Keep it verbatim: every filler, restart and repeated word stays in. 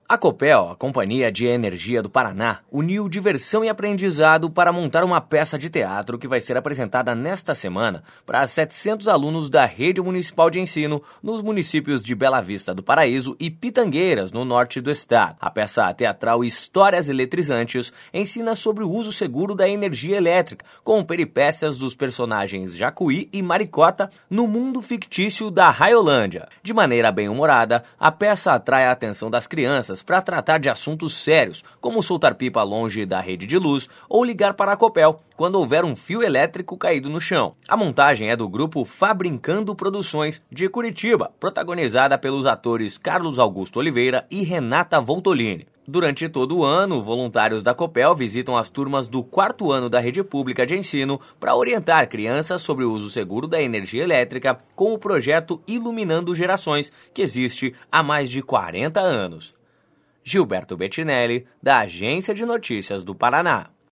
A Copel, a Companhia de Energia do Paraná, uniu diversão e aprendizado para montar uma peça de teatro que vai ser apresentada nesta semana para setecentos alunos da Rede Municipal de Ensino nos municípios de Bela Vista do Paraíso e Pitangueiras, no norte do estado. A peça teatral Histórias Eletrizantes ensina sobre o uso seguro da energia elétrica, com peripécias dos personagens Jacuí e Maricota no mundo fictício da Raiolândia. De maneira bem-humorada, a peça atrai a atenção das crianças para tratar de assuntos sérios, como soltar pipa longe da rede de luz ou ligar para a Copel quando houver um fio elétrico caído no chão. A montagem é do grupo Fabrincando Produções de Curitiba, protagonizada pelos atores Carlos Augusto Oliveira e Renata Voltolini. Durante todo o ano, voluntários da Copel visitam as turmas do quarto ano da rede pública de ensino para orientar crianças sobre o uso seguro da energia elétrica com o projeto Iluminando Gerações, que existe há mais de quarenta anos. Gilberto Bettinelli, da Agência de Notícias do Paraná.